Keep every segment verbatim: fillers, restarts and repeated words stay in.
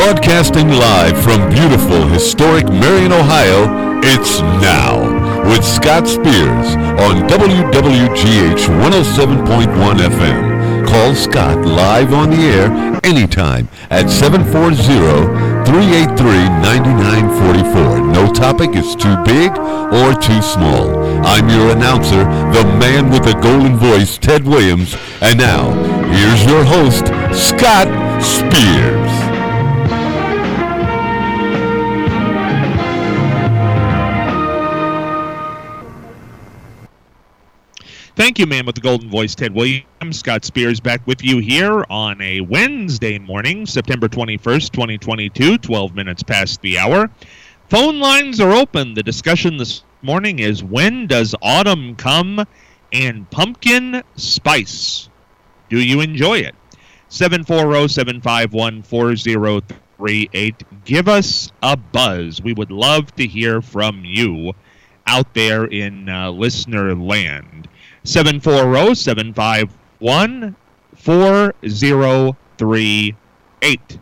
Broadcasting live from beautiful, historic Marion, Ohio, it's Now with Scott Spears on W W G H one oh seven point one F M. Call Scott live on the air anytime at seven four zero, three eight three, nine nine four four. No topic is too big or too small. I'm your announcer, the man with the golden voice, Ted Williams. And now, here's your host, Scott Spears. Thank you, man with the golden voice, Ted Williams. Scott Spears back with you here on a Wednesday morning, September twenty-first, twenty twenty-two, twelve minutes past the hour. Phone lines are open. The discussion this morning is, when does autumn come and pumpkin spice? Do you enjoy it? seven four zero, seven five one, four zero three eight. Give us a buzz. We would love to hear from you out there in uh, listener land. seven four zero, seven five one, four zero three eight.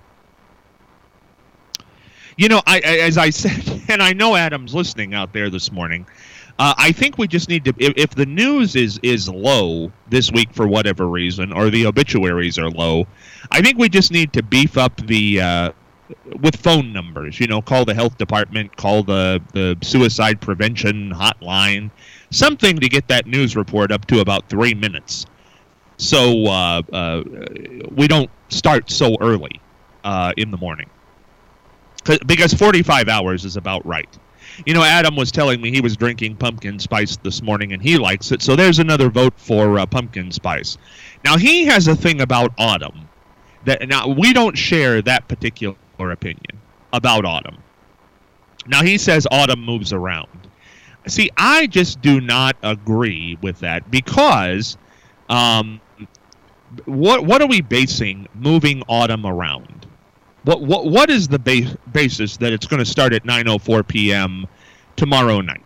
You know, I, I, as I said, and I know Adam's listening out there this morning, uh, I think we just need to, if, if the news is, is low this week for whatever reason, or the obituaries are low, I think we just need to beef up the, uh, with phone numbers, you know, call the health department, call the, the suicide prevention hotline, something to get that news report up to about three minutes. So uh, uh, we don't start so early uh, in the morning. Because forty-five hours is about right. You know, Adam was telling me he was drinking pumpkin spice this morning and he likes it. So there's another vote for uh, pumpkin spice. Now, he has a thing about autumn. That now, we don't share that particular opinion about autumn. Now, he says autumn moves around. See, I just do not agree with that, because um, what what are we basing moving autumn around? What what what is the base, basis that it's going to start at nine oh four p.m. tomorrow night?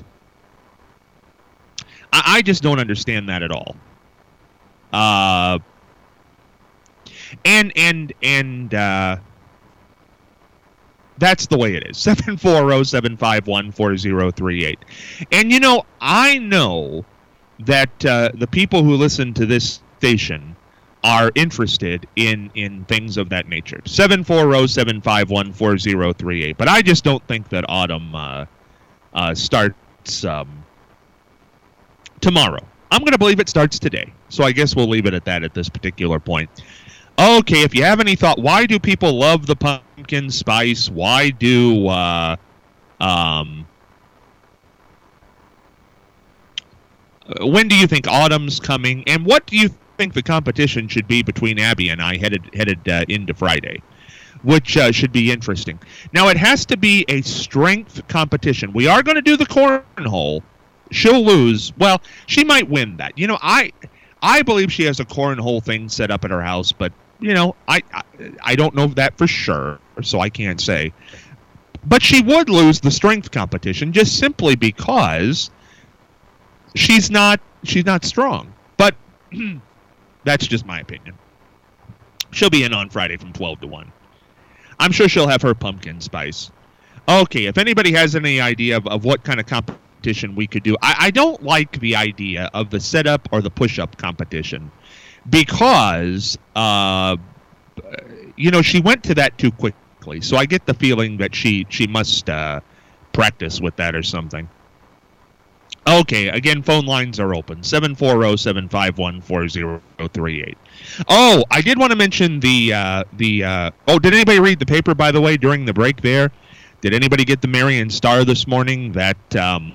I, I just don't understand that at all. Uh, and and and uh, that's the way it is. seven four zero, seven five one, four zero three eight. And, you know, I know that uh, the people who listen to this station are interested in, in things of that nature. seven four zero, seven five one, four zero three eight. But I just don't think that autumn uh, uh, starts um, tomorrow. I'm going to believe it starts today. So I guess we'll leave it at that at this particular point. Okay, if you have any thought, why do people love the pumpkin spice? Why do, uh, um, when do you think autumn's coming? And what do you think the competition should be between Abby and I headed headed uh, into Friday, which uh, should be interesting. Now, it has to be a strength competition. We are going to do the cornhole. She'll lose. Well, she might win that. You know, I I believe she has a cornhole thing set up at her house, but you know, I, I I don't know that for sure, so I can't say. But she would lose the strength competition just simply because she's not she's not strong. But that's just my opinion. She'll be in on Friday from twelve to one. I'm sure she'll have her pumpkin spice. Okay, if anybody has any idea of, of what kind of competition we could do, I, I don't like the idea of the setup or the push-up competition. Because, uh, you know, she went to that too quickly. So I get the feeling that she, she must uh, practice with that or something. Okay, again, phone lines are open. seven four zero, seven five one, four zero three eight. Oh, I did want to mention the... Uh, the uh, oh, did anybody read the paper, by the way, during the break there? Did anybody get the Marion Star this morning? That um,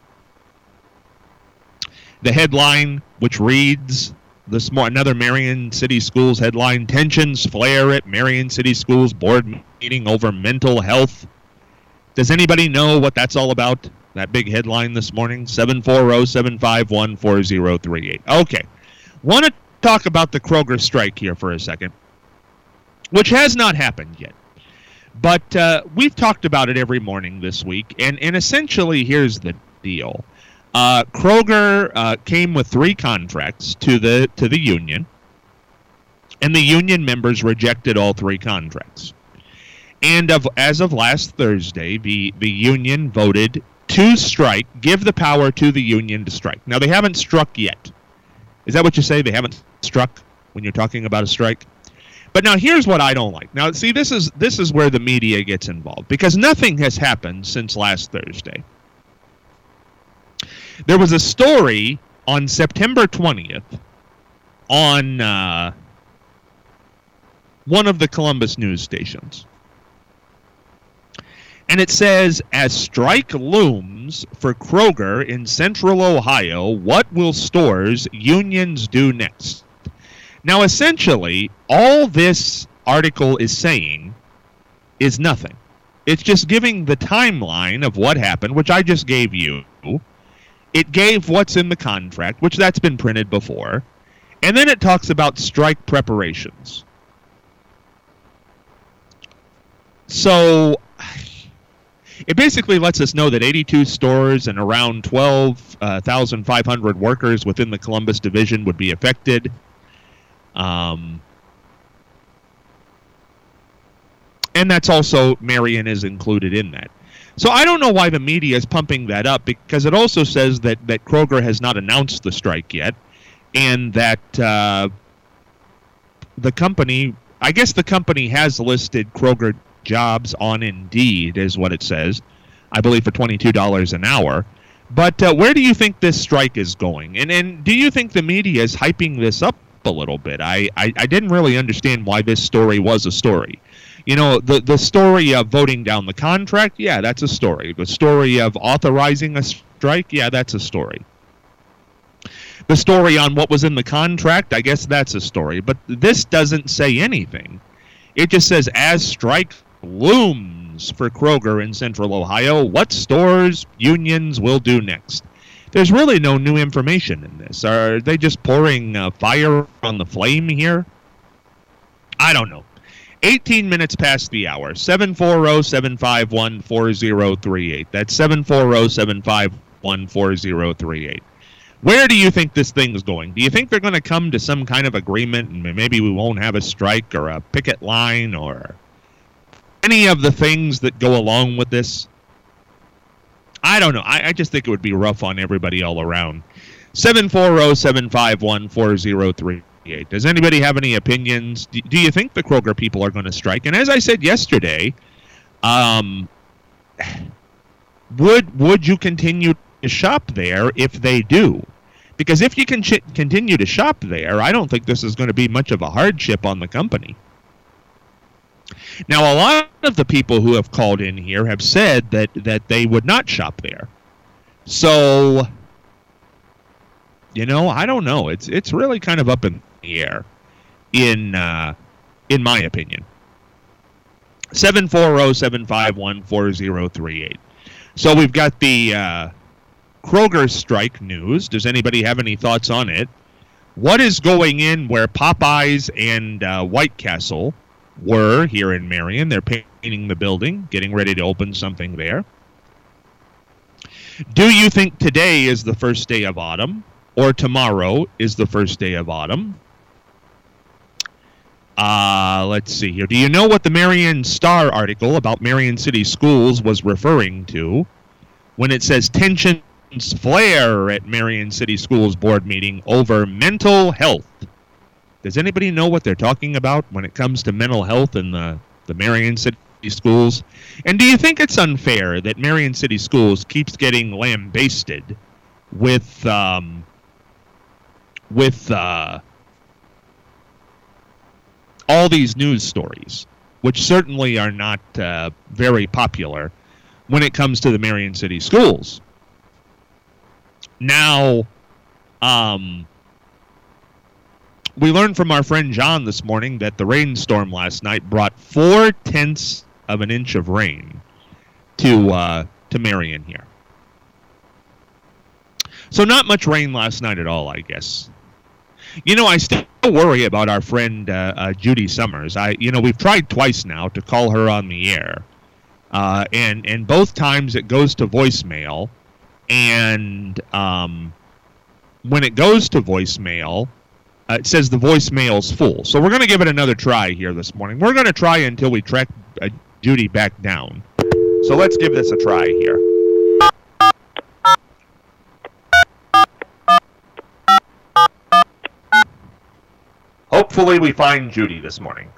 the headline, which reads... This more another Marion City Schools headline: tensions flare at Marion City Schools board meeting over mental health. Does anybody know what that's all about? That big headline this morning: seven four zero, seven five one, four zero three eight. Okay, want to talk about the Kroger strike here for a second, which has not happened yet. But uh, we've talked about it every morning this week, and, and essentially here's the deal. Uh, Kroger uh, came with three contracts to the to the union, and the union members rejected all three contracts. And of as of last Thursday, the, the union voted to strike, give the power to the union to strike. Now, they haven't struck yet. Is that what you say? They haven't struck when you're talking about a strike? But now here's what I don't like. Now, see, this is this is where the media gets involved, because nothing has happened since last Thursday. There was a story on September twentieth on uh, one of the Columbus news stations. And it says, as strike looms for Kroger in Central Ohio, what will stores unions do next? Now, essentially, all this article is saying is nothing. It's just giving the timeline of what happened, which I just gave you. It gave what's in the contract, which that's been printed before. And then it talks about strike preparations. So it basically lets us know that eighty-two stores and around twelve thousand five hundred workers within the Columbus division would be affected. Um, and that's also, Marion is included in that. So I don't know why the media is pumping that up, because it also says that, that Kroger has not announced the strike yet, and that uh, the company, I guess the company has listed Kroger jobs on Indeed, is what it says, I believe for twenty-two dollars an hour. But uh, where do you think this strike is going? And, and do you think the media is hyping this up a little bit? I, I, I didn't really understand why this story was a story. You know, the, the story of voting down the contract, yeah, that's a story. The story of authorizing a strike, yeah, that's a story. The story on what was in the contract, I guess that's a story. But this doesn't say anything. It just says, as strike looms for Kroger in Central Ohio, what stores unions will do next. There's really no new information in this. Are they just pouring uh, fire on the flame here? I don't know. eighteen minutes past the hour. seven four zero, seven five one, four zero three eight. That's seven four zero, seven five one, four zero three eight. Where do you think this thing's going? Do you think they're going to come to some kind of agreement and maybe we won't have a strike or a picket line or any of the things that go along with this? I don't know. I, I just think it would be rough on everybody all around. seven four zero, seven five one, four zero three eight. Does anybody have any opinions? Do, do you think the Kroger people are going to strike? And as I said yesterday, um, would would you continue to shop there if they do? Because if you can ch- continue to shop there, I don't think this is going to be much of a hardship on the company. Now, a lot of the people who have called in here have said that, that they would not shop there. So, you know, I don't know. It's it's really kind of up in the air, in uh, in my opinion. seven four zero, seven five one, four zero three eight. So we've got the uh, Kroger strike news. Does anybody have any thoughts on it? What is going in where Popeyes and uh, White Castle were here in Marion? They're painting the building, getting ready to open something there. Do you think today is the first day of autumn, or tomorrow is the first day of autumn? Uh, let's see here. Do you know what the Marion Star article about Marion City Schools was referring to when it says tensions flare at Marion City Schools board meeting over mental health? Does anybody know what they're talking about when it comes to mental health in the, the Marion City Schools? And do you think it's unfair that Marion City Schools keeps getting lambasted with um, with uh, all these news stories, which certainly are not uh, very popular when it comes to the Marion City Schools? Now, um, we learned from our friend John this morning that the rainstorm last night brought four tenths of an inch of rain to uh, to Marion here. So not much rain last night at all, I guess. You know, I still worry about our friend uh, uh, Judy Summers. I, you know, we've tried twice now to call her on the air, uh, and and both times it goes to voicemail, and um, when it goes to voicemail, Uh, it says the voicemail's full. So we're going to give it another try here this morning. We're going to try until we track uh, Judy back down. So let's give this a try here. Hopefully we find Judy this morning.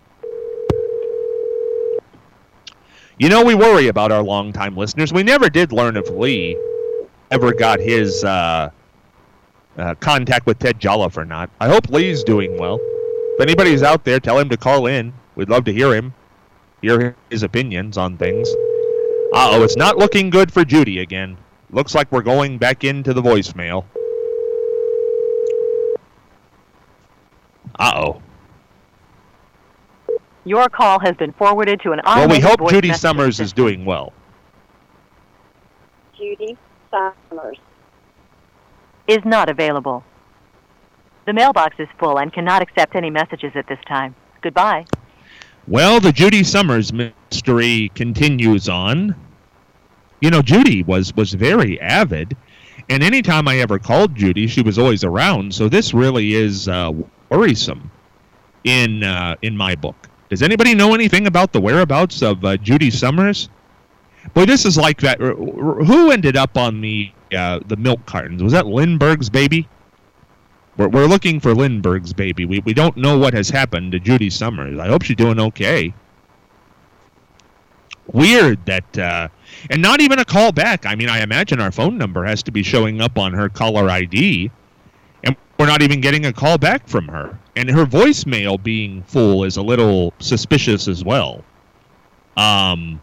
You know, we worry about our longtime listeners. We never did learn if Lee ever got his uh, uh, contact with Ted Jolliffe or not. I hope Lee's doing well. If anybody's out there, tell him to call in. We'd love to hear him, hear his opinions on things. Uh-oh, it's not looking good for Judy again. Looks like we're going back into the voicemail. Uh-oh. Your call has been forwarded to an Well, we hope Judy message Summers system. is doing well. Judy Summers is not available. The mailbox is full and cannot accept any messages at this time. Goodbye. Well, the Judy Summers mystery continues on. You know, Judy was, was very avid, and anytime I ever called Judy, she was always around, so this really is uh, worrisome in uh, in my book. Does anybody know anything about the whereabouts of uh, Judy Summers? Boy, this is like that. Who ended up on the uh, the milk cartons? Was that Lindbergh's baby? We're, we're looking for Lindbergh's baby. We we don't know what has happened to Judy Summers. I hope she's doing okay. Weird that, uh, and not even a call back. I mean, I imagine our phone number has to be showing up on her caller I D, and we're not even getting a call back from her. And her voicemail being full is a little suspicious as well. Um,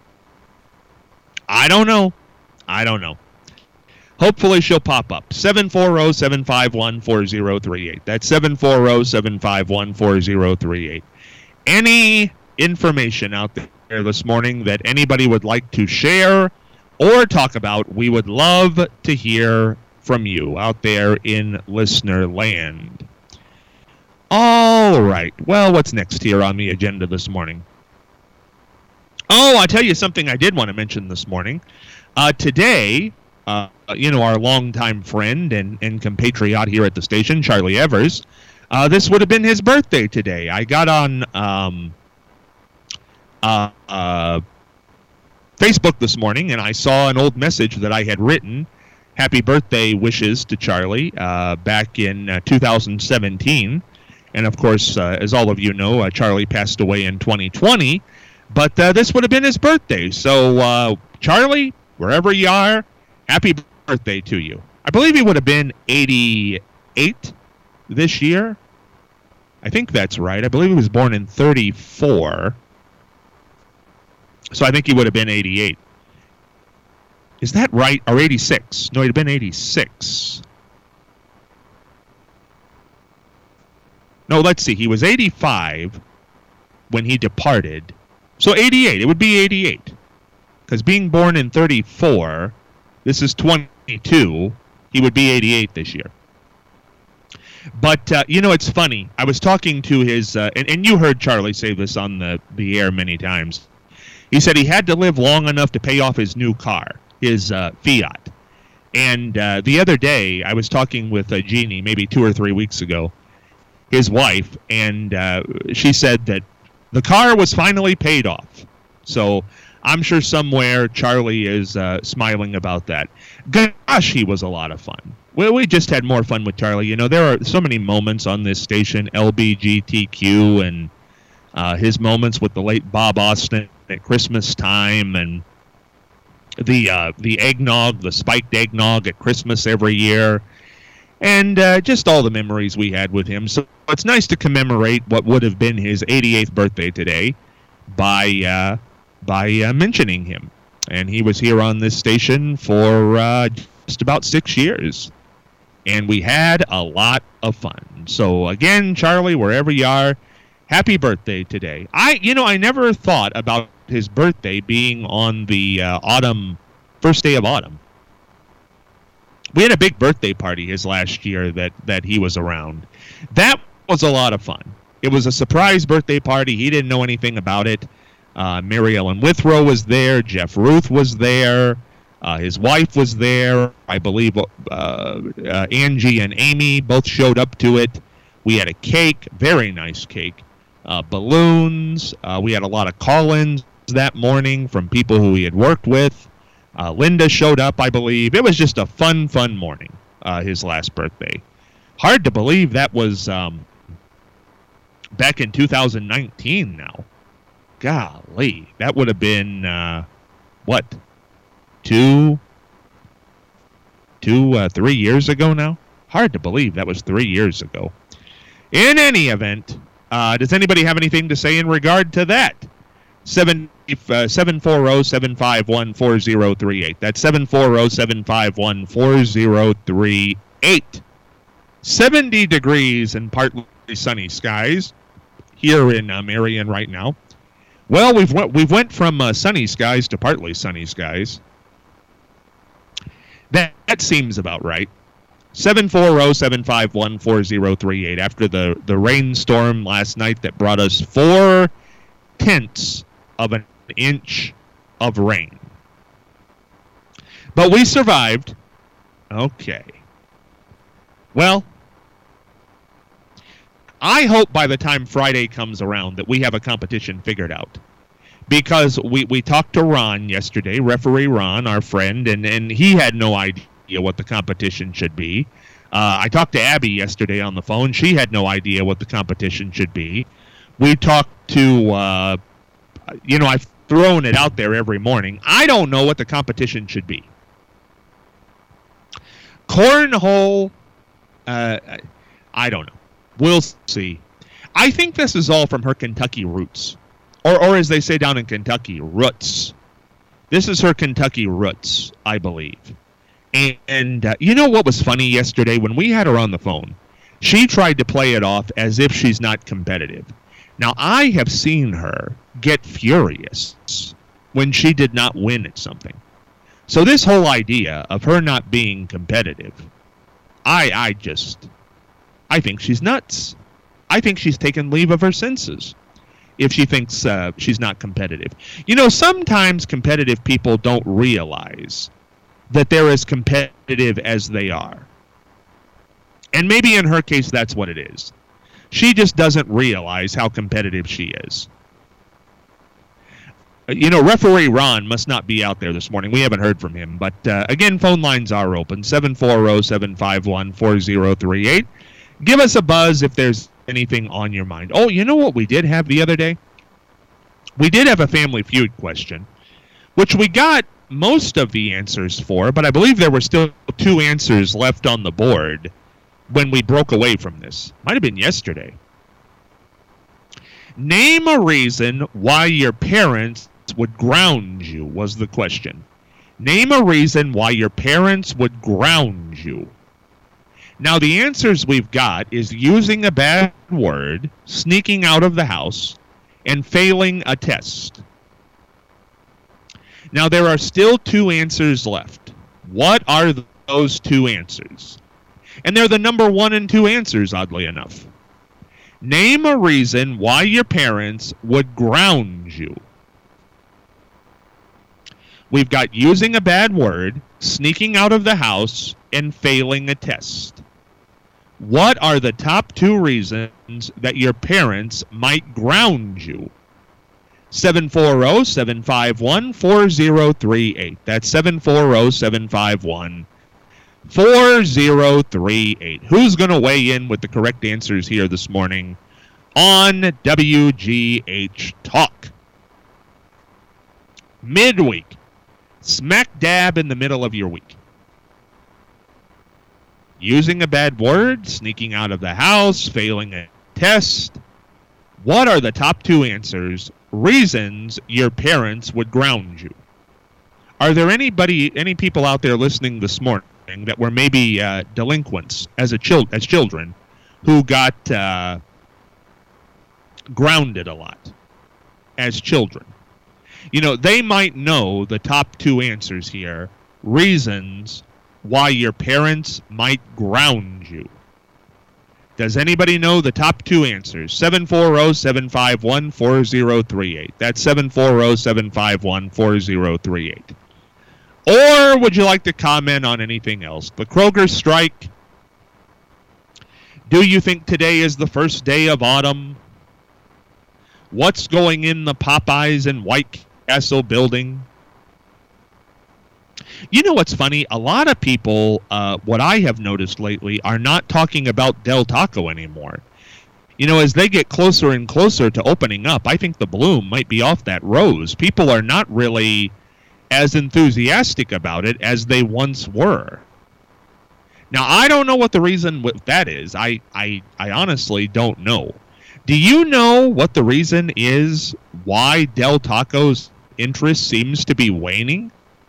I don't know. I don't know. Hopefully she'll pop up. seven four zero, seven five one, four zero three eight. That's seven four zero, seven five one, four zero three eight. Any information out there this morning that anybody would like to share or talk about, we would love to hear from you out there in listener land. All right. Well, what's next here on the agenda this morning? Oh, I'll tell you something I did want to mention this morning. Uh, today, uh, you know, our longtime friend and, and compatriot here at the station, Charlie Evers, uh, this would have been his birthday today. I got on um, uh, uh, Facebook this morning, and I saw an old message that I had written. Happy birthday wishes to Charlie uh, back in uh, two thousand seventeen. And, of course, uh, as all of you know, uh, Charlie passed away in twenty twenty. But uh, this would have been his birthday. So, uh, Charlie, wherever you are, happy birthday to you. I believe he would have been eighty-eight this year. I think that's right. I believe he was born in thirty-four. So I think he would have been eighty-eight. Is that right? Or eighty-six? No, he'd have been eighty-six. No, let's see. He was eighty-five when he departed. So eighty-eight. It would be eighty-eight. Because being born in thirty-four, this is twenty-two, he would be eighty-eight this year. But, uh, you know, it's funny. I was talking to his, uh, and, and you heard Charlie say this on the, the air many times. He said he had to live long enough to pay off his new car, his uh, Fiat. And uh, the other day, I was talking with uh, Jeannie, maybe two or three weeks ago, his wife, and uh, she said that the car was finally paid off. So I'm sure somewhere Charlie is uh, smiling about that. Gosh, he was a lot of fun. Well, we just had more fun with Charlie. You know, there are so many moments on this station, L B G T Q, and uh, his moments with the late Bob Austin at Christmas time, and the uh, the eggnog, the spiked eggnog at Christmas every year, and uh, just all the memories we had with him. So it's nice to commemorate what would have been his eighty-eighth birthday today by uh, by uh, mentioning him. And he was here on this station for uh, just about six years. And we had a lot of fun. So again, Charlie, wherever you are, happy birthday today. I, you know, I never thought about his birthday being on the uh, autumn, first day of autumn. We had a big birthday party his last year that, that he was around. That was a lot of fun. It was a surprise birthday party. He didn't know anything about it. Uh, Mary Ellen Withrow was there. Jeff Ruth was there. Uh, his wife was there. I believe uh, uh, Angie and Amy both showed up to it. We had a cake, very nice cake, uh, balloons. Uh, we had a lot of call-ins. that morning from people who he had worked with. Uh, Linda showed up, I believe. It was just a fun, fun morning, uh, his last birthday. Hard to believe that was um, back in two thousand nineteen now. Golly, that would have been, uh, what, two, two, uh, three years ago now? Hard to believe that was three years ago. In any event, uh, does anybody have anything to say in regard to that? Seven seven four zero seven five one four zero three eight. That's seven four zero seven five one four zero three eight. Seventy degrees and partly sunny skies here in uh, Marion right now. Well, we've went, we've went from uh, sunny skies to partly sunny skies. That, that seems about right. seven four zero seven five one four zero three eight. After the, the rainstorm last night that brought us four tenths of an inch of rain. But we survived. Okay. Well, I hope by the time Friday comes around that we have a competition figured out. Because we, we talked to Ron yesterday, referee Ron, our friend, and, and he had no idea what the competition should be. Uh, I talked to Abby yesterday on the phone. She had no idea what the competition should be. We talked to, uh, you know, I've thrown it out there every morning. I don't know what the competition should be. Cornhole, uh, I don't know. We'll see. I think this is all from her Kentucky roots. Or, or as they say down in Kentucky, roots. This is her Kentucky roots, I believe. And, and uh, you know what was funny yesterday? When we had her on the phone, she tried to play it off as if she's not competitive. Now, I have seen her get furious when she did not win at something. So this whole idea of her not being competitive, I, I just... I think she's nuts. I think she's taken leave of her senses if she thinks uh, she's not competitive. You know, sometimes competitive people don't realize that they're as competitive as they are. And maybe in her case, that's what it is. She just doesn't realize how competitive she is. You know, referee Ron must not be out there this morning. We haven't heard from him. But, uh, again, phone lines are open, seven four zero seven five one four zero three eight. Give us a buzz if there's anything on your mind. Oh, you know what we did have the other day? We did have a Family Feud question, which we got most of the answers for, but I believe there were still two answers left on the board when we broke away from this. Might have been yesterday. Name a reason why your parents would ground you was the question. Name a reason why your parents would ground you. Now, the answers we've got is using a bad word, sneaking out of the house, and failing a test. Now, there are still two answers left. What are those two answers? And they're the number one and two answers, oddly enough. Name a reason why your parents would ground you. We've got using a bad word, sneaking out of the house, and failing a test. What are the top two reasons that your parents might ground you? seven four zero seven five one four zero three eight. That's seven four zero seven five one four zero three eight. Who's going to weigh in with the correct answers here this morning on W G H Talk? Midweek. Smack dab in the middle of your week. Using a bad word, sneaking out of the house, failing a test. What are the top two answers, reasons your parents would ground you? Are there anybody, any people out there listening this morning that were maybe uh, delinquents as a chil- as children who got uh, grounded a lot as children? You know, they might know the top two answers here, reasons why your parents might ground you. Does anybody know the top two answers? seven four zero seven five one four zero three eight. That's seven four zero seven five one four zero three eight. Or would you like to comment on anything else? The Kroger strike. Do you think today is the first day of autumn? What's going in the Popeyes and White Castle building. You know what's funny? A lot of people, uh, what I have noticed lately, are not talking about Del Taco anymore. You know, as they get closer and closer to opening up, I think the bloom might be off that rose. People are not really as enthusiastic about it as they once were. Now, I don't know what the reason what that is. I, I, I honestly don't know. Do you know what the reason is why Del Taco's interest seems to be waning?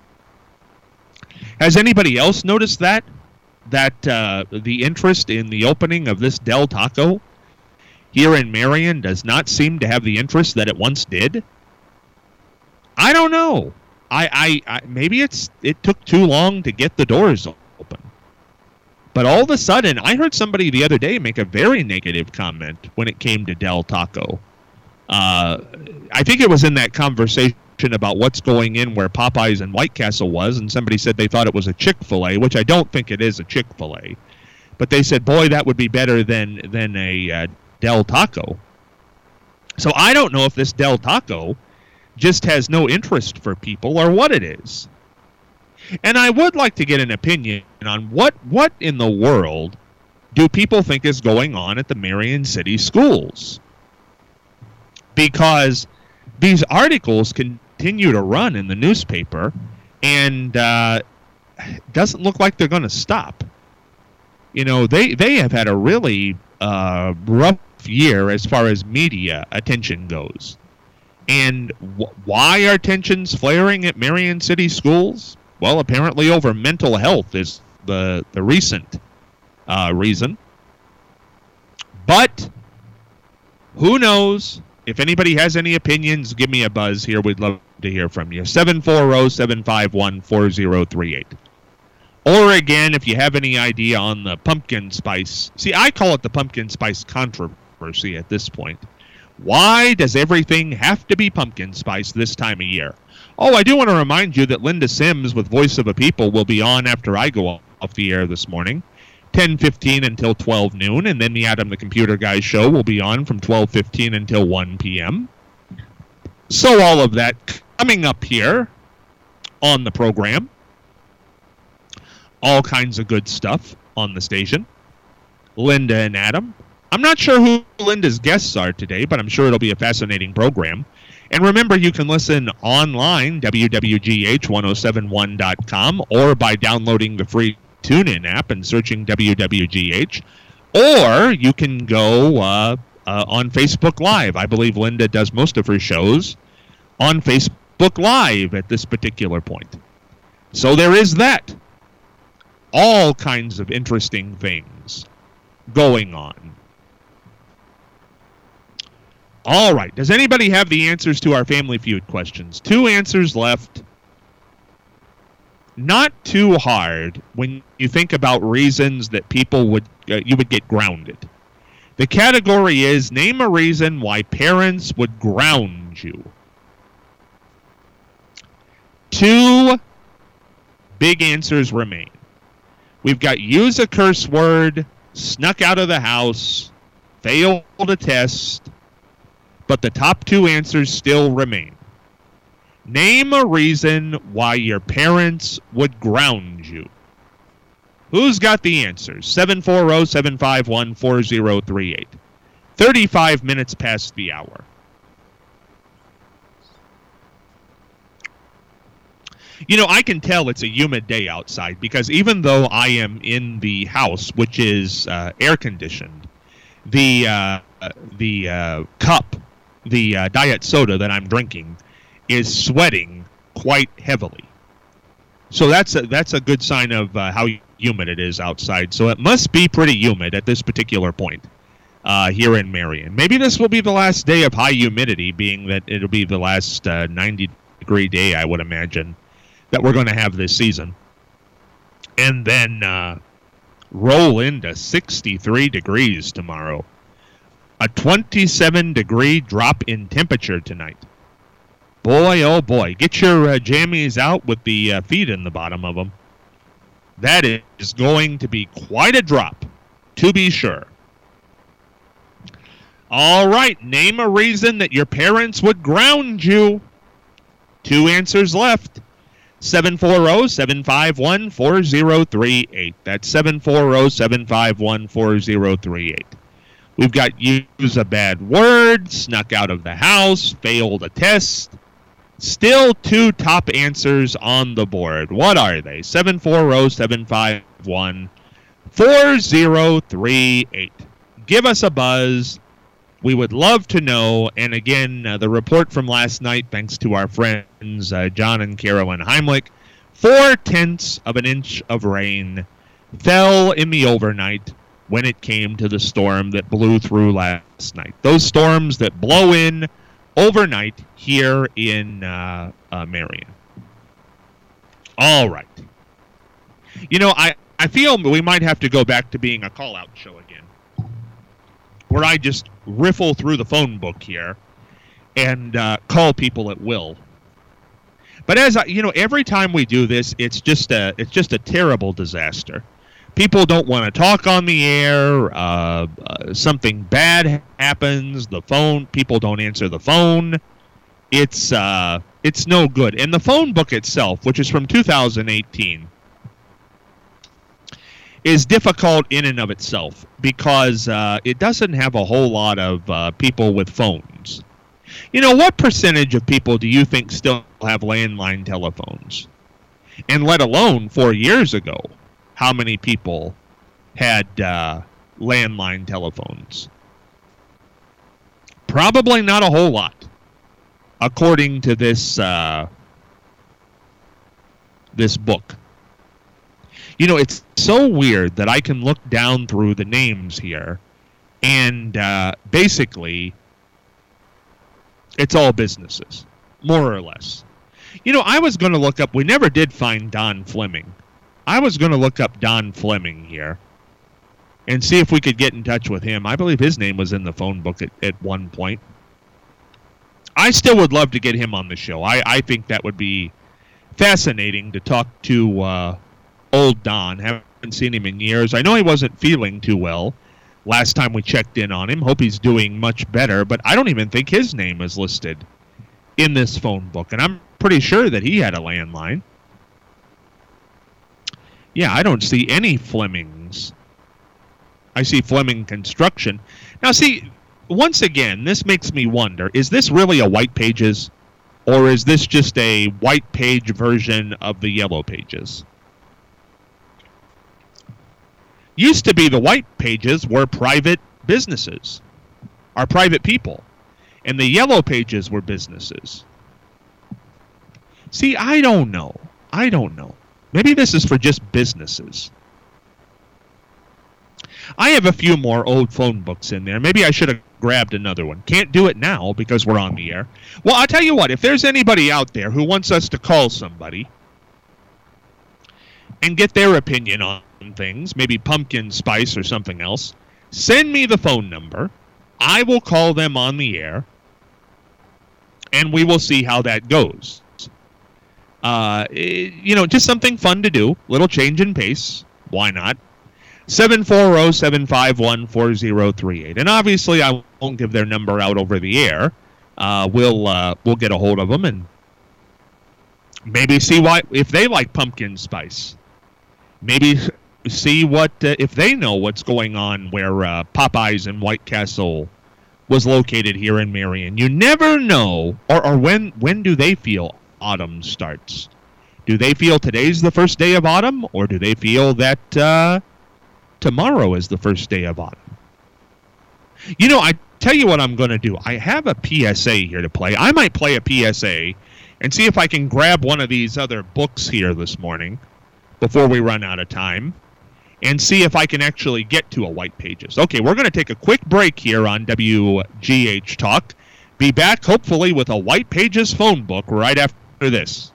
Has anybody else noticed that? That uh, the interest in the opening of this Del Taco here in Marion does not seem to have the interest that it once did? I don't know. I, I, I maybe it's it took too long to get the doors open. But all of a sudden, I heard somebody the other day make a very negative comment when it came to Del Taco. Uh, I think it was in that conversation about what's going in where Popeyes and White Castle was, and somebody said they thought it was a Chick-fil-A, which I don't think it is a Chick-fil-A. But they said, boy, that would be better than, than a uh, Del Taco. So I don't know if this Del Taco just has no interest for people or what it is. And I would like to get an opinion on what, what in the world do people think is going on at the Marion City schools? Because these articles continue to run in the newspaper, and uh, doesn't look like they're going to stop. You know, they, they have had a really uh, rough year as far as media attention goes. And wh- why are tensions flaring at Marion City schools? Well, apparently over mental health is the, the recent uh, reason. But who knows? If anybody has any opinions, give me a buzz here. We'd love to hear from you. seven four zero, seven five one, four zero three eight. Or again, if you have any idea on the pumpkin spice. See, I call it the pumpkin spice controversy at this point. Why does everything have to be pumpkin spice this time of year? Oh, I do want to remind you that Linda Sims with Voice of a People will be on after I go off the air this morning. ten fifteen until twelve noon, and then the Adam the Computer Guy show will be on from twelve fifteen until one p.m. So all of that coming up here on the program. All kinds of good stuff on the station. Linda and Adam. I'm not sure who Linda's guests are today, but I'm sure it'll be a fascinating program. And remember, you can listen online, W W G H ten seventy-one dot com, or by downloading the free TuneIn app and searching W W G H, or you can go uh, uh, on Facebook Live. I believe Linda does most of her shows on Facebook Live at this particular point. So there is that. All kinds of interesting things going on. All right. Does anybody have the answers to our Family Feud questions? Two answers left. Not too hard when you think about reasons that people would uh, you would get grounded. The category is name a reason why parents would ground you. Two big answers remain. We've got use a curse word, snuck out of the house, failed a test, but the top two answers still remain. Name a reason why your parents would ground you. Who's got the answers? seven four zero, seven five one, four zero three eight. thirty-five minutes past the hour. You know, I can tell it's a humid day outside because even though I am in the house, which is uh, air-conditioned, the, uh, the uh, cup, the uh, diet soda that I'm drinking is sweating quite heavily. So that's a, that's a good sign of uh, how humid it is outside. So it must be pretty humid at this particular point uh, here in Marion. Maybe this will be the last day of high humidity, being that it'll be the last uh, ninety degree day, I would imagine, that we're going to have this season. And then uh, roll into sixty-three degrees tomorrow. A twenty-seven degree drop in temperature tonight. Boy, oh boy. Get your uh, jammies out with the uh, feet in the bottom of them. That is going to be quite a drop, to be sure. All right. Name a reason that your parents would ground you. Two answers left. seven four zero, seven five one, four zero three eight. That's seven four zero, seven five one, four zero three eight. We've got use a bad word, snuck out of the house, failed a test. Still two top answers on the board. What are they? seven four zero, seven five one, four zero three eight. Give us a buzz. We would love to know. And again, uh, the report from last night, thanks to our friends uh, John and Carolyn Heimlich, four-tenths of an inch of rain fell in the overnight when it came to the storm that blew through last night. Those storms that blow in overnight here in uh, uh, Marion. All right. You know, I, I feel we might have to go back to being a call-out show again, where I just riffle through the phone book here and uh, call people at will. But as I, you know, every time we do this, it's just a, it's just a terrible disaster. People don't want to talk on the air. Uh, uh, something bad happens. The phone, people don't answer the phone. It's uh, it's no good. And the phone book itself, which is from two thousand eighteen, is difficult in and of itself because uh, it doesn't have a whole lot of uh, people with phones. You know, what percentage of people do you think still have landline telephones? And let alone four years ago, how many people had uh, landline telephones? Probably not a whole lot, according to this uh, this book. You know, it's so weird that I can look down through the names here, and uh, basically, it's all businesses, more or less. You know, I was going to look up, we never did find Don Fleming. I was going to look up Don Fleming here and see if we could get in touch with him. I believe his name was in the phone book at, at one point. I still would love to get him on the show. I, I think that would be fascinating to talk to uh, old Don. Haven't seen him in years. I know he wasn't feeling too well last time we checked in on him. Hope he's doing much better, but I don't even think his name is listed in this phone book, and I'm pretty sure that he had a landline. Yeah, I don't see any Flemings. I see Fleming Construction. Now, see, once again, this makes me wonder, is this really a White Pages, or is this just a White Page version of the Yellow Pages? Used to be the White Pages were private businesses, or private people, and the Yellow Pages were businesses. See, I don't know. I don't know. Maybe this is for just businesses. I have a few more old phone books in there. Maybe I should have grabbed another one. Can't do it now because we're on the air. Well, I'll tell you what. If there's anybody out there who wants us to call somebody and get their opinion on things, maybe pumpkin spice or something else, send me the phone number. I will call them on the air, and we will see how that goes. Uh, you know, just something fun to do. Little change in pace. Why not? seven four zero, seven five one, four zero three eight. And obviously, I won't give their number out over the air. Uh, we'll uh, we'll get a hold of them and maybe see why if they like pumpkin spice. Maybe see what uh, if they know what's going on where uh, Popeyes in White Castle was located here in Marion. You never know, or or when when do they feel autumn starts? Do they feel today's the first day of autumn, or do they feel that uh, tomorrow is the first day of autumn? You know, I tell you what I'm going to do. I have a P S A here to play. I might play a P S A and see if I can grab one of these other books here this morning before we run out of time and see if I can actually get to a White Pages. Okay, we're going to take a quick break here on W G H Talk. Be back, hopefully, with a White Pages phone book right after this.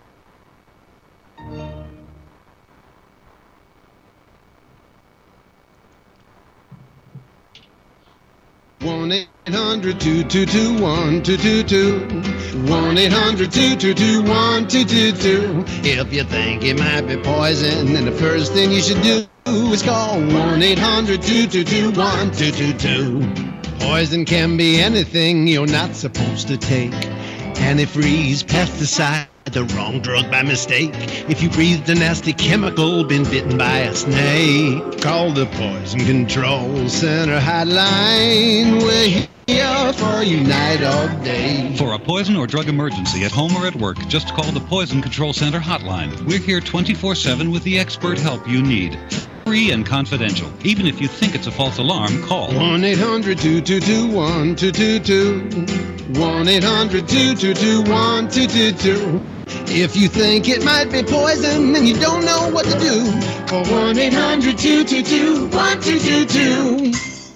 one eight hundred two two two one two two two. one eight hundred two two two one two two two. If you think it might be poison, then the first thing you should do is call one eight hundred two two two one two two two. Poison can be anything you're not supposed to take. Antifreeze, pesticides, the wrong drug by mistake. If you breathed a nasty chemical, been bitten by a snake. Call the Poison Control Center hotline. We're here for you night or day. For a poison or drug emergency at home or at work, just call the Poison Control Center hotline. We're here twenty-four seven with the expert help you need. Free and confidential. Even if you think it's a false alarm, call one eight hundred two two two one two two two. one eight hundred two two two one two two two. If you think it might be poison and you don't know what to do, call one eight hundred two two two one two two two.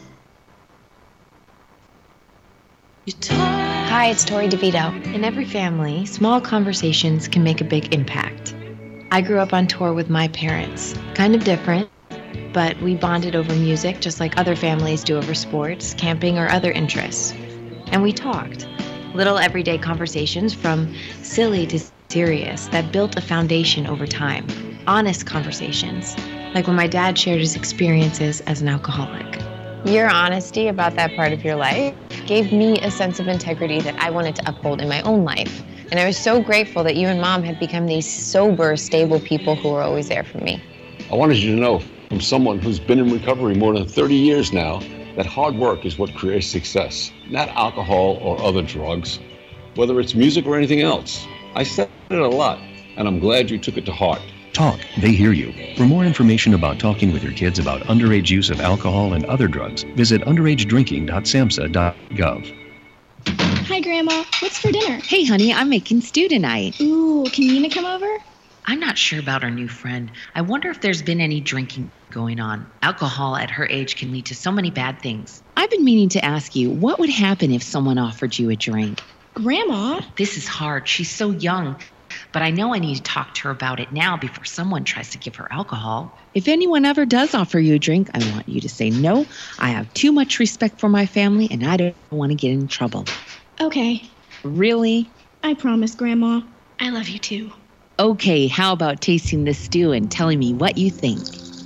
Hi, it's Tori DeVito. In every family, small conversations can make a big impact. I grew up on tour with my parents. Kind of different, but we bonded over music just like other families do over sports, camping, or other interests. And we talked. Little everyday conversations from silly to serious that built a foundation over time. Honest conversations, like when my dad shared his experiences as an alcoholic. Your honesty about that part of your life gave me a sense of integrity that I wanted to uphold in my own life. And I was so grateful that you and Mom had become these sober, stable people who were always there for me. I wanted you to know, from someone who's been in recovery more than thirty years now, that hard work is what creates success, not alcohol or other drugs, whether it's music or anything else. I said it a lot, and I'm glad you took it to heart. Talk, they hear you. For more information about talking with your kids about underage use of alcohol and other drugs, visit underage drinking dot samhsa dot gov. Hi, Grandma. What's for dinner? Hey, honey, I'm making stew tonight. Ooh, can Nina come over? I'm not sure about our new friend. I wonder if there's been any drinking going on. Alcohol at her age can lead to so many bad things. I've been meaning to ask you, what would happen if someone offered you a drink? Grandma? This is hard. She's so young. But I know I need to talk to her about it now before someone tries to give her alcohol. If anyone ever does offer you a drink, I want you to say no. I have too much respect for my family, and I don't want to get in trouble. Okay. Really? I promise, Grandma. I love you too. Okay, how about tasting this stew and telling me what you think?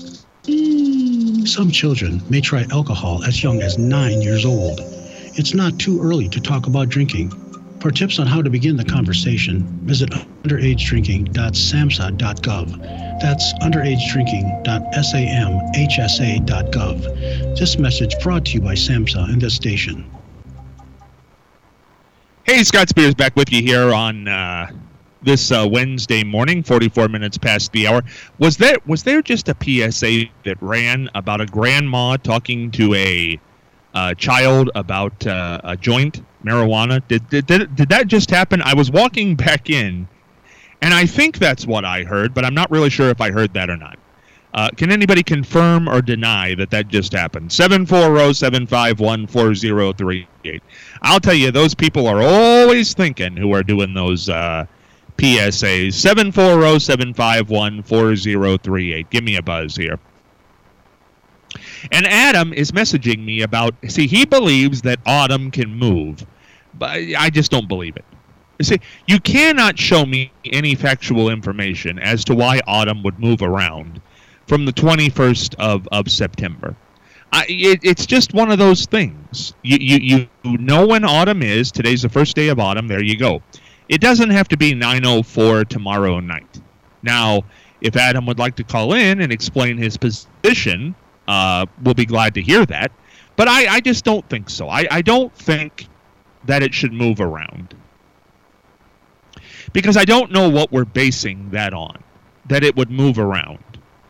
Mm. Some children may try alcohol as young as nine years old. It's not too early to talk about drinking. For tips on how to begin the conversation, visit underage drinking dot samhsa dot gov. That's underage drinking dot samhsa dot gov. This message brought to you by SAMHSA and this station. Hey, Scott Spears back with you here on uh, this uh, Wednesday morning, forty-four minutes past the hour. Was there was there just a P S A that ran about a grandma talking to a uh, child about uh, a joint? Marijuana? Did, did did did that just happen? I was walking back in, and I think that's what I heard, but I'm not really sure if I heard that or not. Uh, can anybody confirm or deny that that just happened? seven four zero, seven five one, four zero three eight. I'll tell you, those people are always thinking who are doing those uh, P S As. seven four zero, seven five one, four zero three eight. Give me a buzz here. And Adam is messaging me about, see, he believes that Autumn can move, but I just don't believe it. You see, you cannot show me any factual information as to why Autumn would move around from the twenty-first of, of September. I, it, it's just one of those things. You, you, you know when Autumn is. Today's the first day of Autumn. There you go. It doesn't have to be nine oh four tomorrow night. Now, if Adam would like to call in and explain his position, Uh, we'll be glad to hear that. But I, I just don't think so. I, I don't think that it should move around. Because I don't know what we're basing that on, that it would move around.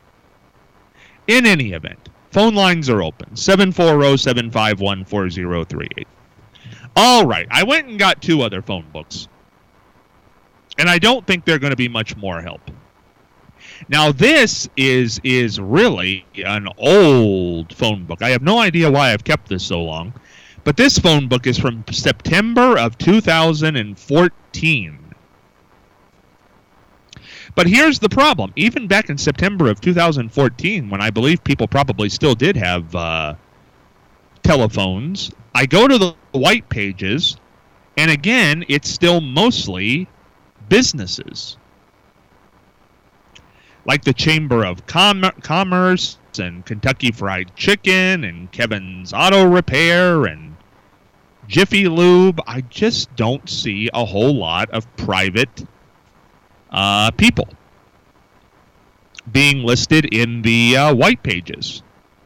In any event, phone lines are open, seven four zero, seven five one, four zero three eight. All right, I went and got two other phone books. And I don't think they're going to be much more help. Now, this is is really an old phone book. I have no idea why I've kept this so long. But this phone book is from September of two thousand fourteen. But here's the problem. Even back in September of two thousand fourteen, when I believe people probably still did have uh, telephones, I go to the white pages, and again, it's still mostly businesses. Like the Chamber of Com- Commerce and Kentucky Fried Chicken and Kevin's Auto Repair and Jiffy Lube. I just don't see a whole lot of private uh, people being listed in the uh, white pages.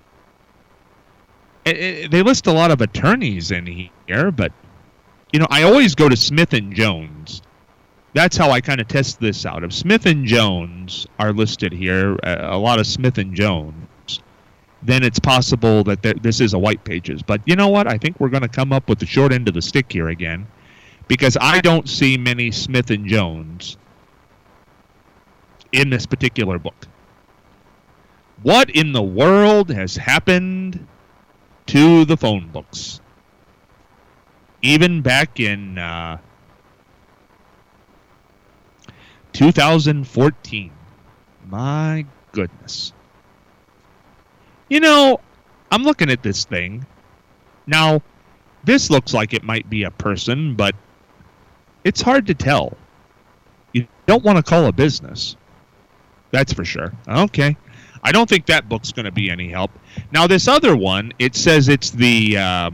It, it, they list a lot of attorneys in here, but, you know, I always go to Smith and Jones. That's how I kind of test this out. If Smith and Jones are listed here, a lot of Smith and Jones, then it's possible that there, this is a white pages. But you know what? I think we're going to come up with the short end of the stick here again, because I don't see many Smith and Jones in this particular book. What in the world has happened to the phone books? Even back in uh, two thousand fourteen. My goodness. You know, I'm looking at this thing. Now, this looks like it might be a person, but it's hard to tell. You don't want to call a business. That's for sure. Okay. I don't think that book's going to be any help. Now, this other one, it says it's the uh,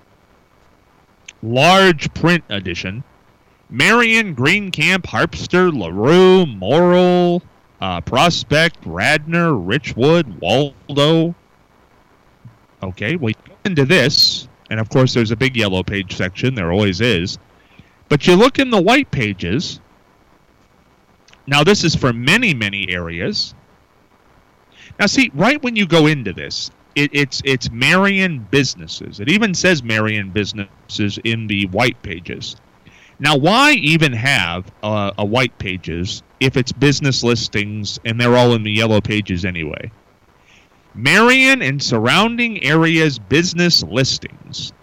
large print edition. Marion, Greencamp, Harpster, LaRue, Morrill, uh, Prospect, Radnor, Richwood, Waldo. Okay, we go into this, and of course there's a big yellow page section. There always is. But you look in the white pages. Now, this is for many, many areas. Now, see, right when you go into this, it, it's it's Marion businesses. It even says Marion businesses in the white pages. Now, why even have uh, a white pages if it's business listings and they're all in the yellow pages anyway? Marion and surrounding areas business listings.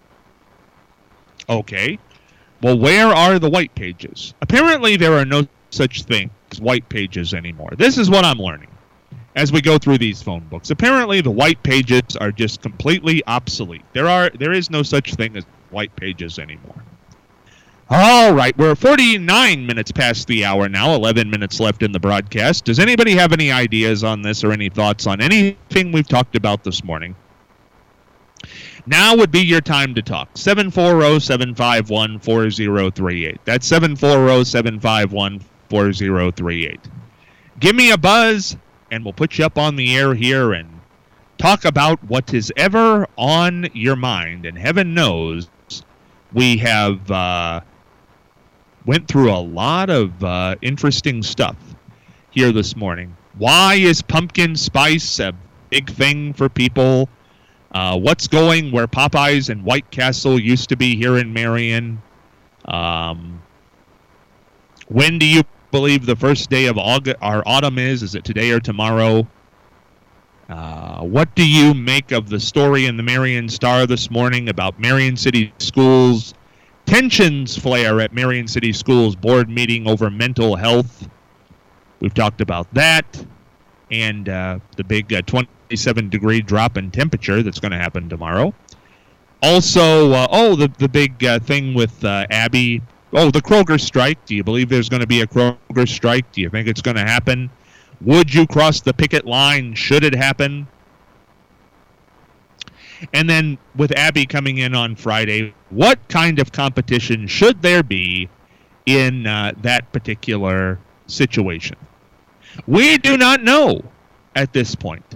Okay. Well, where are the white pages? Apparently, there are no such thing as white pages anymore. This is what I'm learning as we go through these phone books. Apparently, the white pages are just completely obsolete. There are there is no such thing as white pages anymore. All right, we're forty-nine minutes past the hour now, eleven minutes left in the broadcast. Does anybody have any ideas on this or any thoughts on anything we've talked about this morning? Now would be your time to talk. seven four zero, seven five one, four zero three eight. That's seven four zero, seven five one, four zero three eight. Give me a buzz, and we'll put you up on the air here and talk about what is ever on your mind. And heaven knows we have uh, went through a lot of uh, interesting stuff here this morning. Why is pumpkin spice a big thing for people? Uh, what's going where Popeyes and White Castle used to be here in Marion? Um, when do you believe the first day of August, our autumn is? Is it today or tomorrow? Uh, what do you make of the story in the Marion Star this morning about Marion City Schools? Tensions flare at Marion City Schools board meeting over mental health. We've talked about that. And uh, the big uh, twenty-seven degree drop in temperature that's going to happen tomorrow. Also, uh, oh, the, the big uh, thing with uh, Abby. Oh, the Kroger strike. Do you believe there's going to be a Kroger strike? Do you think it's going to happen? Would you cross the picket line should it happen? And then with Abby coming in on Friday, what kind of competition should there be in uh, that particular situation? We do not know at this point.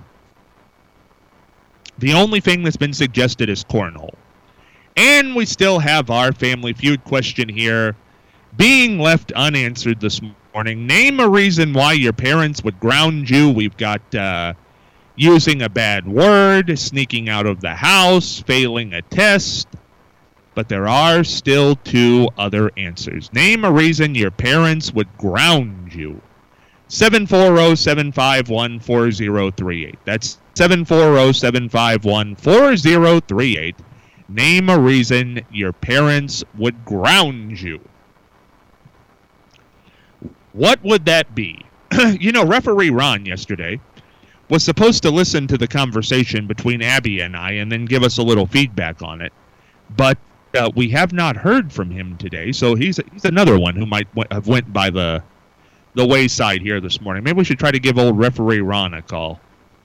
The only thing that's been suggested is cornhole. And we still have our Family Feud question here being left unanswered this morning. Name a reason why your parents would ground you. We've got uh, using a bad word, sneaking out of the house, failing a test. But there are still two other answers. Name a reason your parents would ground you. seven four zero, seven five one, four zero three eight. That's seven four zero, seven five one, four zero three eight. Name a reason your parents would ground you. What would that be? You know, referee Ron yesterday was supposed to listen to the conversation between Abby and I and then give us a little feedback on it. But uh, we have not heard from him today, so he's he's another one who might w- have went by the the wayside here this morning. Maybe we should try to give old referee Ron a call.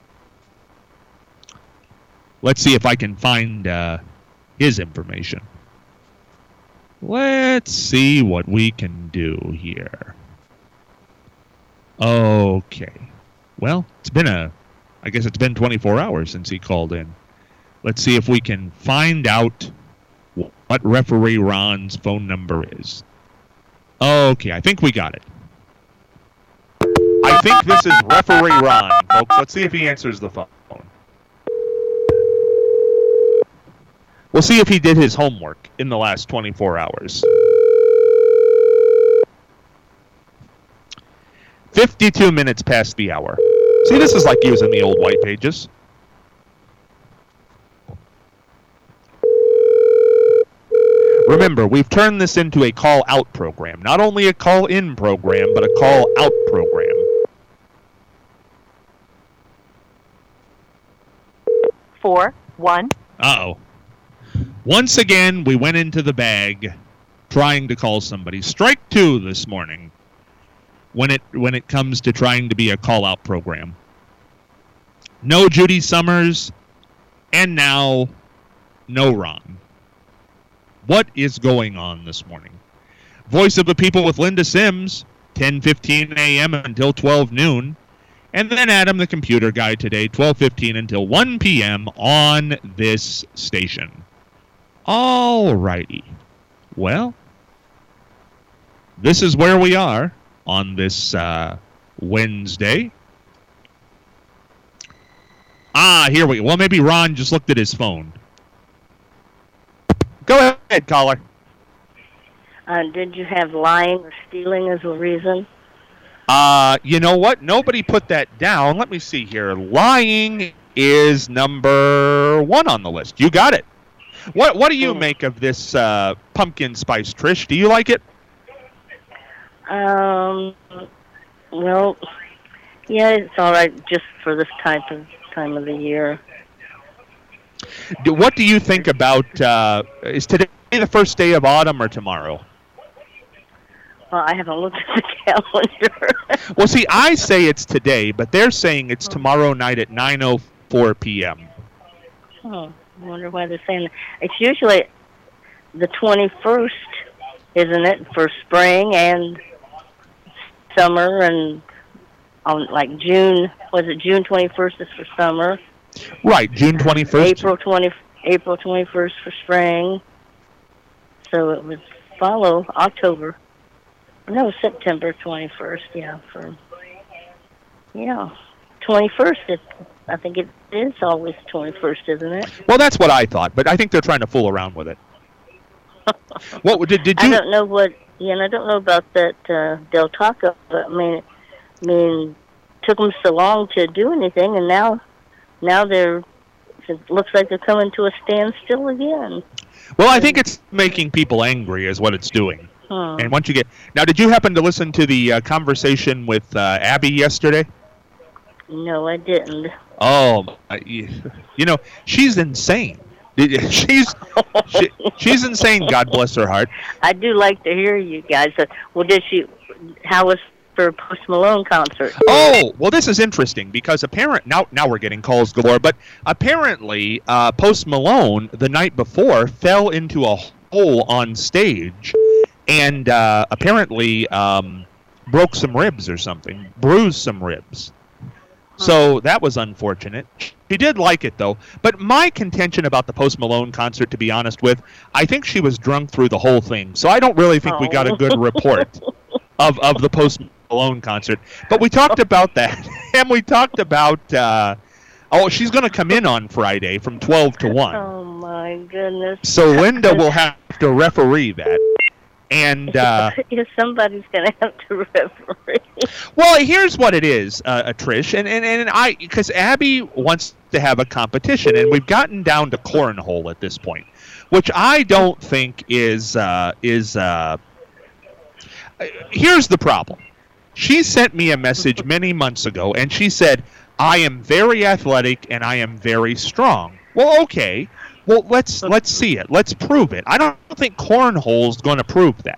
Let's see if I can find uh, his information. Let's see what we can do here. Okay. Well, it's been a, I guess it's been twenty-four hours since he called in. Let's see if we can find out what referee Ron's phone number is. Okay, I think we got it. I think this is referee Ron, folks. Let's see if he answers the phone. We'll see if he did his homework in the last twenty-four hours. fifty-two minutes past the hour. See, this is like using the old white pages. Remember, we've turned this into a call-out program. Not only a call-in program, but a call-out program. Four, one. Uh-oh. Once again, we went into the bag trying to call somebody. Strike two this morning when it when it comes to trying to be a call-out program. No Judy Summers, and now no Ron. What is going on this morning? Voice of the People with Linda Sims, ten fifteen a.m. until twelve noon. And then Adam, the computer guy, today, twelve fifteen until one p.m. on this station. All righty. Well, this is where we are on this uh, Wednesday. Ah, here we go. Well, maybe Ron just looked at his phone. Go ahead, caller. Uh, did you have lying or stealing as a reason? Uh, you know what? Nobody put that down. Let me see here. Lying is number one on the list. You got it. What What do you make of this uh, pumpkin spice, Trish? Do you like it? Um. Well, yeah, it's all right just for this type of time of the year. Do, what do you think about? Uh, is today the first day of autumn or tomorrow? Well, I haven't looked at the calendar. Well, see, I say it's today, but they're saying it's tomorrow night at nine oh four p.m. Oh, I wonder why they're saying that. It's usually the twenty-first, isn't it, for spring and summer, and on like June, was it June twenty-first is for summer? Right, June twenty-first. April twenty, April twenty-first for spring. So it would follow October. No, September twenty-first, yeah, for, yeah, twenty-first, it, I think it is always twenty-first, isn't it? Well, that's what I thought, but I think they're trying to fool around with it. What did, did you... I don't know what, yeah, and I don't know about that uh, Del Taco, but I mean, I mean, it took them so long to do anything, and now, now they're, it looks like they're coming to a standstill again. Well, I think it's making people angry is what it's doing. Hmm. And once you get... Now, did you happen to listen to the uh, conversation with uh, Abby yesterday? No, I didn't. Oh, you, you know, she's insane. She's she, she's insane, God bless her heart. I do like to hear you guys. Well, did she... How was her Post Malone concert? Oh, well, this is interesting because apparent now now we're getting calls galore, but apparently uh, Post Malone the night before fell into a hole on stage and uh, apparently um, broke some ribs or something, bruised some ribs. So that was unfortunate. She did like it, though. But my contention about the Post Malone concert, to be honest with, I think she was drunk through the whole thing. So I don't really think oh. we got a good report of, of the Post Malone concert. But we talked about that. And we talked about, uh, oh, she's going to come in on Friday from twelve to one. Oh, my goodness. So Linda will have to referee that. And uh, yeah, somebody's going to have to referee. Well, here's what it is, uh, Trish, and and and I, because Abby wants to have a competition, and we've gotten down to cornhole at this point, which I don't think is uh, is. Uh, here's the problem. She sent me a message many months ago, and she said, "I am very athletic and I am very strong." Well, okay. Well, let's let's see it. Let's prove it. I don't think cornhole's going to prove that.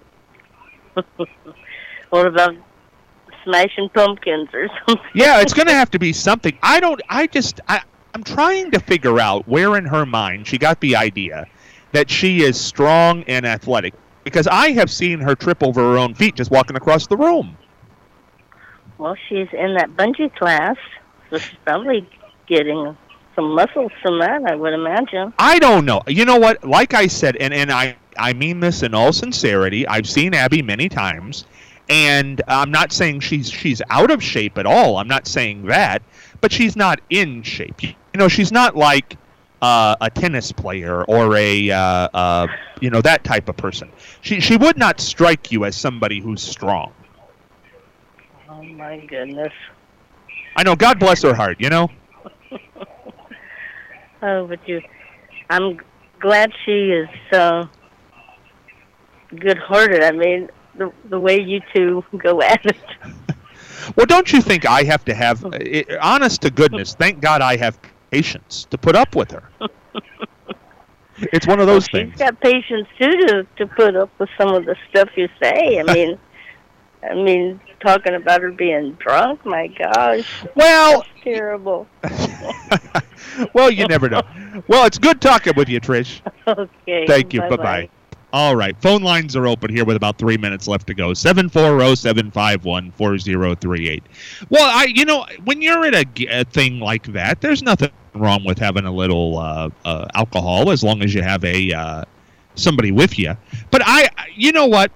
What about smashing pumpkins or something? Yeah, it's going to have to be something. I don't. I just. I, I'm trying to figure out where in her mind she got the idea that she is strong and athletic, because I have seen her trip over her own feet just walking across the room. Well, she's in that bungee class, so she's probably getting some muscles from that, I would imagine. I don't know. You know what? Like I said, and, and I, I mean this in all sincerity, I've seen Abby many times, and I'm not saying she's she's out of shape at all. I'm not saying that, but she's not in shape. You know, she's not like uh, a tennis player or a, uh, uh, you know, that type of person. She She would not strike you as somebody who's strong. Oh, my goodness. I know. God bless her heart, you know? Oh, but you, I'm glad she is uh, good-hearted. I mean, the the way you two go at it. Well, don't you think I have to have, it, honest to goodness, thank God I have patience to put up with her. It's one of those well, things. She's got patience, too, to, to put up with some of the stuff you say. I mean, I mean, talking about her being drunk, my gosh. Well, that's terrible. Well, you never know. Well, it's good talking with you, Trish. Okay. Thank you. Bye-bye. Bye-bye. All right. Phone lines are open here with about three minutes left to go. seven four zero, seven five one, four zero three eight. Well, I, you know, when you're at a, a thing like that, there's nothing wrong with having a little uh, uh, alcohol as long as you have a uh, somebody with you. But I, you know what?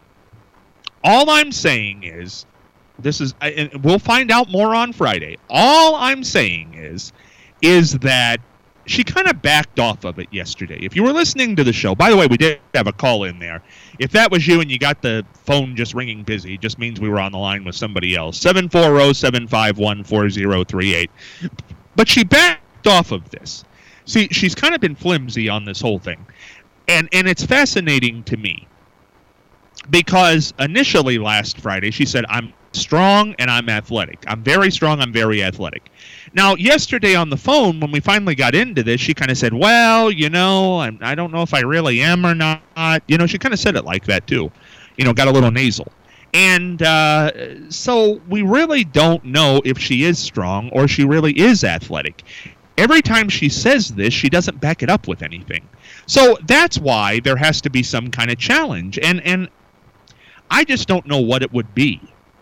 All I'm saying is, this is, and we'll find out more on Friday. All I'm saying is, is that she kind of backed off of it yesterday. If you were listening to the show, by the way, we did have a call in there. If that was you and you got the phone just ringing busy, it just means we were on the line with somebody else. seven four zero, seven five one, four zero three eight. But she backed off of this. See, she's kind of been flimsy on this whole thing. And and it's fascinating to me. Because initially last Friday, she said, I'm strong and I'm athletic. I'm very strong, I'm very athletic. Now, yesterday on the phone, when we finally got into this, she kind of said, well, you know, I'm, I don't know if I really am or not. You know, she kind of said it like that, too. You know, got a little nasal. And uh, so we really don't know if she is strong or she really is athletic. Every time she says this, she doesn't back it up with anything. So that's why there has to be some kind of challenge. And, and I just don't know what it would be.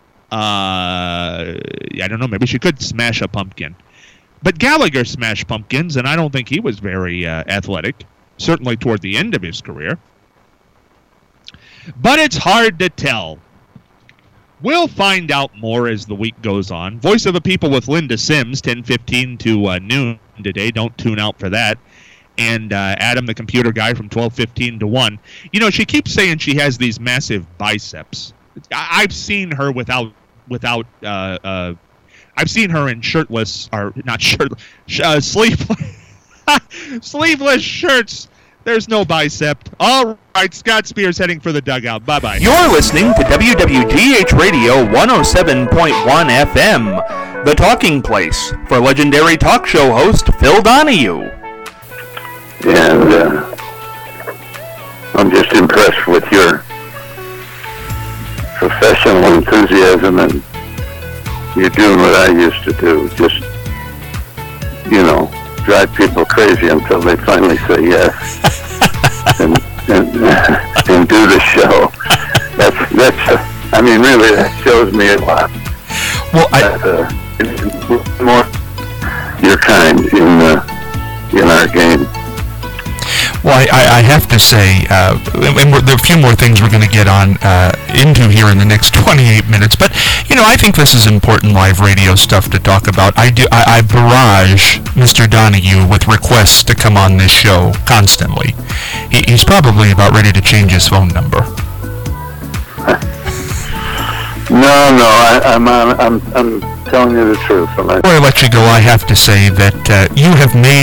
Uh, I don't know. Maybe she could smash a pumpkin. But Gallagher smashed pumpkins, and I don't think he was very uh, athletic, certainly toward the end of his career. But it's hard to tell. We'll find out more as the week goes on. Voice of the People with Linda Sims, ten fifteen to uh, noon today. Don't tune out for that. And uh, Adam, the computer guy, from twelve fifteen to one. You know, she keeps saying she has these massive biceps. I- I've seen her without, without. Uh, uh, I've seen her in shirtless, or not shirtless, uh, sleeveless, sleeveless shirts. There's no bicep. All right, Scott Spears heading for the dugout. Bye-bye. You're listening to W W G H Radio one oh seven point one F M, the talking place for legendary talk show host Phil Donahue. And uh, I'm just impressed with your professional enthusiasm, and you're doing what I used to do. Just, you know, drive people crazy until they finally say yes and, and, and do the show. That's, that's uh, I mean, really, that shows me a lot. Well, I... That, uh, more your kind in, uh, in our game. Well, I, I have to say, uh, and we're, there are a few more things we're going to get on uh, into here in the next twenty-eight minutes. But you know, I think this is important live radio stuff to talk about. I do. I, I barrage Mister Donahue with requests to come on this show constantly. He, he's probably about ready to change his phone number. No, no, I, I'm on. I'm, I'm telling you the truth. Before I let you go, I have to say that uh, you have made